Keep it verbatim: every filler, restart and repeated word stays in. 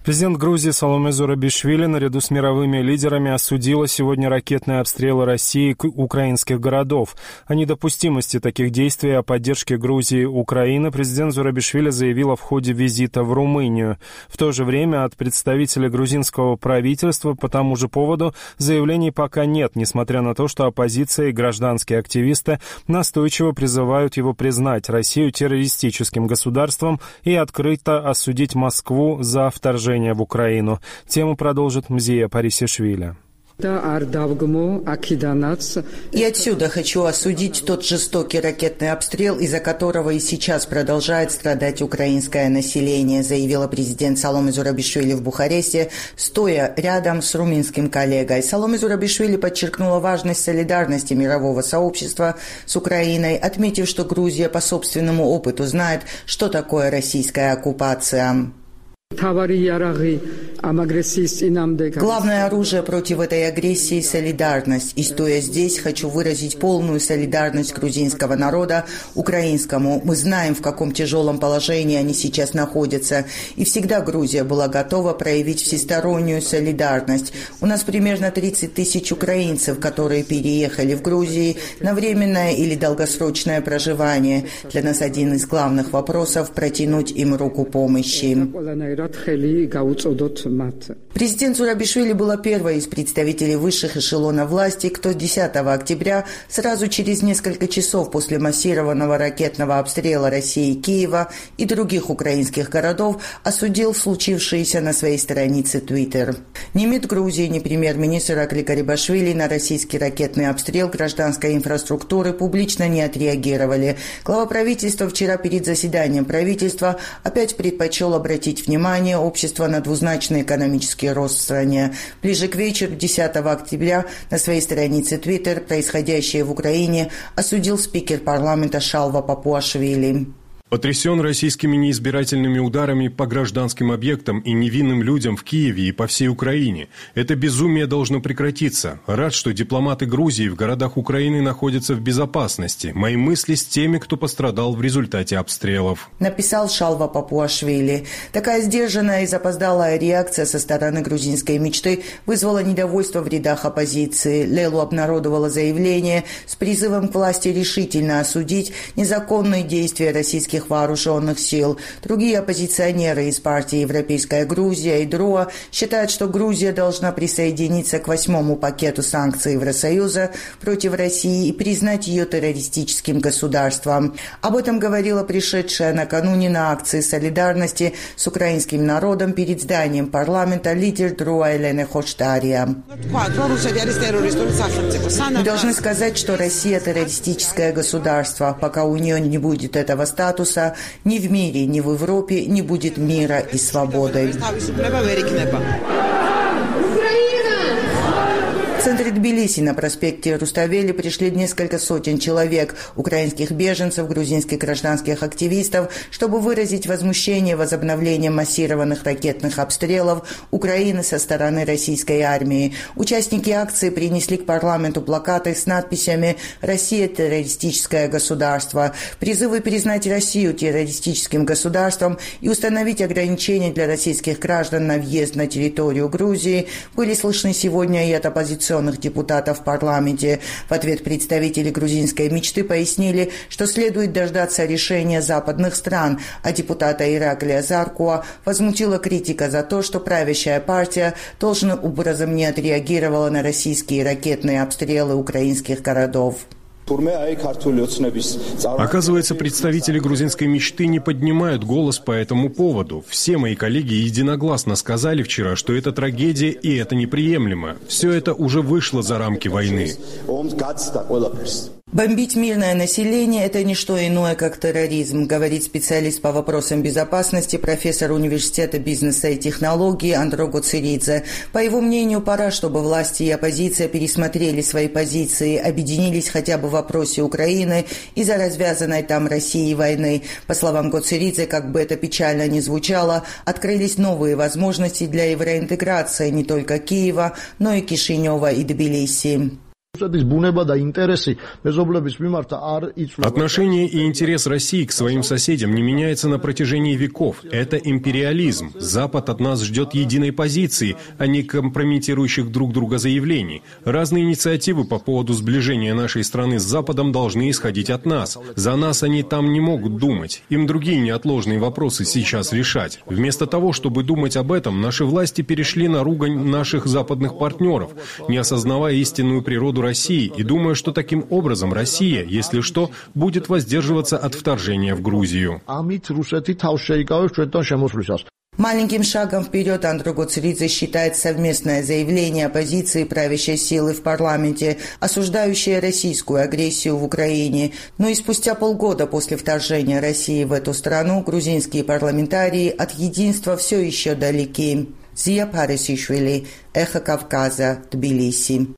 Президент Грузии Саломе Зурабишвили наряду с мировыми лидерами осудила сегодня ракетные обстрелы России украинских городов. О недопустимости таких действий и о поддержке Грузии и Украины президент Зурабишвили заявила в ходе визита в Румынию. В то же время от представителя грузинского правительства по тому же поводу заявлений пока нет, несмотря на то, что оппозиция и гражданские активисты настойчиво призывают его признать Россию террористическим государством и открыто осудить Москву за вторжение в Украину. Тему продолжит Мзия Парисишвили. И отсюда хочу осудить тот жестокий ракетный обстрел, из-за которого и сейчас продолжает страдать украинское население, заявила президент Саломе Зурабишвили в Бухаресте, стоя рядом с румынским коллегой. Саломе Зурабишвили подчеркнула важность солидарности мирового сообщества с Украиной, отметив, что Грузия по собственному опыту знает, что такое российская оккупация. Главное оружие против этой агрессии – солидарность. И стоя здесь, хочу выразить полную солидарность грузинского народа украинскому. Мы знаем, в каком тяжелом положении они сейчас находятся. И всегда Грузия была готова проявить всестороннюю солидарность. У нас примерно тридцать тысяч украинцев, которые переехали в Грузию на временное или долгосрочное проживание. Для нас один из главных вопросов – протянуть им руку помощи. Президент Зурабишвили была первой из представителей высших эшелонов власти, кто десятого октября, сразу через несколько часов после массированного ракетного обстрела России Киева и других украинских городов, осудил случившееся на своей странице Twitter. Ни МИД Грузии, ни премьер-министр Акли Карибашвили на российский ракетный обстрел гражданской инфраструктуры публично не отреагировали. Глава правительства вчера перед заседанием правительства опять предпочел обратить внимание общества на двузначный экономический рост в стране. Ближе к вечеру десятого октября на своей странице Twitter происходящее в Украине осудил спикер парламента Шалва Папуашвили. Потрясен российскими неизбирательными ударами по гражданским объектам и невинным людям в Киеве и по всей Украине. Это безумие должно прекратиться. Рад, что дипломаты Грузии в городах Украины находятся в безопасности. Мои мысли с теми, кто пострадал в результате обстрелов. Написал Шалва Папуашвили. Такая сдержанная и запоздалая реакция со стороны грузинской мечты вызвала недовольство в рядах оппозиции. Лелу обнародовала заявление с призывом к власти решительно осудить незаконные действия российских вооруженных сил. Другие оппозиционеры из партии «Европейская Грузия» и ДРОА считают, что Грузия должна присоединиться к восьмому пакету санкций Евросоюза против России и признать ее террористическим государством. Об этом говорила пришедшая накануне на акции солидарности с украинским народом перед зданием парламента лидер ДРОА Елена Хоштария. Мы должны сказать, что Россия террористическое государство. Пока у нее не будет этого статуса, ни в мире, ни в Европе не будет мира и свободы. В центре Тбилиси на проспекте Руставели пришли несколько сотен человек, украинских беженцев, грузинских гражданских активистов, чтобы выразить возмущение возобновлением массированных ракетных обстрелов Украины со стороны российской армии. Участники акции принесли к парламенту плакаты с надписями «Россия – террористическое государство», призывы признать Россию террористическим государством и установить ограничения для российских граждан на въезд на территорию Грузии были слышны сегодня и от оппозиционных депутатов в парламенте. В ответ представители грузинской мечты пояснили, что следует дождаться решения западных стран, а депутата Ираклия Заркуа возмутила критика за то, что правящая партия должным образом не отреагировала на российские ракетные обстрелы украинских городов. Оказывается, представители грузинской мечты не поднимают голос по этому поводу. Все мои коллеги единогласно сказали вчера, что это трагедия и это неприемлемо. Все это уже вышло за рамки войны. Бомбить мирное население – это не что иное, как терроризм, говорит специалист по вопросам безопасности, профессор университета бизнеса и технологий Андро Гоцеридзе. По его мнению, пора, чтобы власти и оппозиция пересмотрели свои позиции, объединились хотя бы в вопросе Украины из-за развязанной там России войны. По словам Гоцеридзе, как бы это печально ни звучало, открылись новые возможности для евроинтеграции не только Киева, но и Кишинева и Тбилиси. Отношение и интерес России к своим соседям не меняется на протяжении веков. Это империализм. Запад от нас ждет единой позиции, а не компрометирующих друг друга заявлений. Разные инициативы по поводу сближения нашей страны с Западом должны исходить от нас. За нас они там не могут думать. Им другие неотложные вопросы сейчас решать. Вместо того, чтобы думать об этом, наши власти перешли на ругань наших западных партнеров, не осознавая истинную природу России и думая, что таким образом Россия, если что, будет воздерживаться от вторжения в Грузию. Маленьким шагом вперед Андро Гоцридзе считает совместное заявление оппозиции правящей силы в парламенте, осуждающее российскую агрессию в Украине. Но и спустя полгода после вторжения России в эту страну грузинские парламентарии от единства все еще далеки. Зия Парисишвили, Эхо Кавказа, Тбилиси.